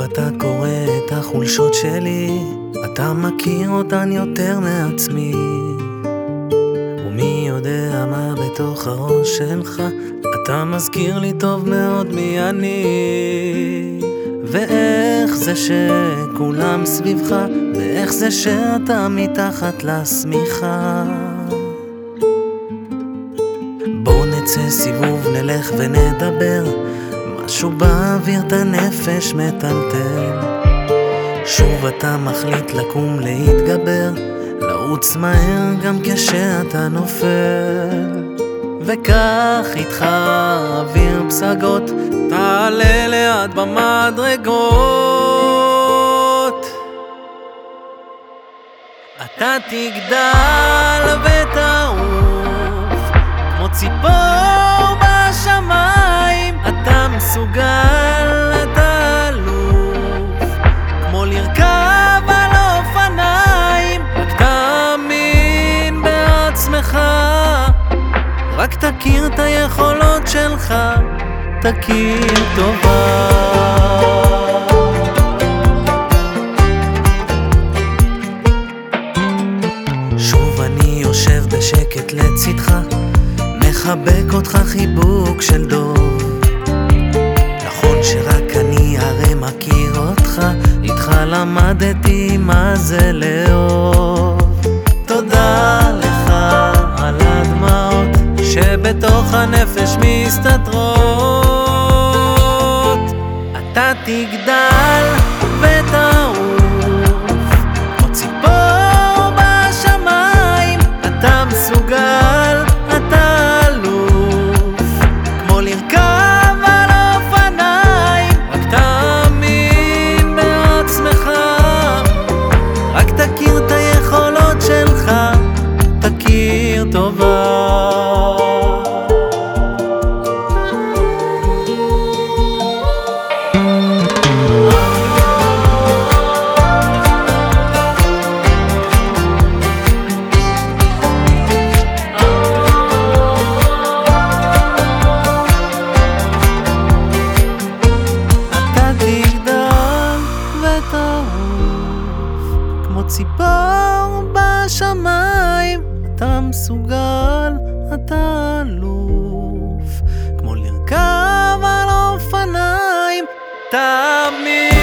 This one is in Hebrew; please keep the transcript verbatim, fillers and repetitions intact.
אתה קורא את החולשות שלי, אתה מכיר אותן יותר מעצמי, ומי יודע מה בתוך הראש שלך. אתה מזכיר לי טוב מאוד מי אני, ואיך זה שכולם סביבך, ואיך זה שאתה מתחת לשמיכה. בוא נצא סיבוב, נלך ונדבר, משהו באוויר את הנפש מטלטל. שוב אתה מחליט לקום להתגבר, לרוץ מהר גם כשאתה נופל, וקח איתך אוויר פסגות, תעלה לאט במדרגות. אתה תגדל ותעוף כמו ציפור בשמיים, אתה מסוגל, אתה אלוף, כמו לרכב על אופניים. רק תאמין בעצמך, רק תכיר את היכולות שלך, תכיר טובה. שוב אני יושב בשקט לצדך, מחבק אותך חיבוק של דוב. נכון שרק אני הרי מכיר אותך, איתך למדתי מה זה לאהוב. תודה לך על הדמעות שבתוך הנפש מסתתרות. אתה תגדל ותעוף כמו ציפור בשמיים, אתה מסוגל, אתה אלוף, כמו לרכב על אופניים. רק תאמין בעצמך, רק תכיר את היכולות שלך, תכיר טובה. כמו ציפור בשמיים, אתה מסוגל, אתה אלוף, כמו לרכב על אופניים. תאמין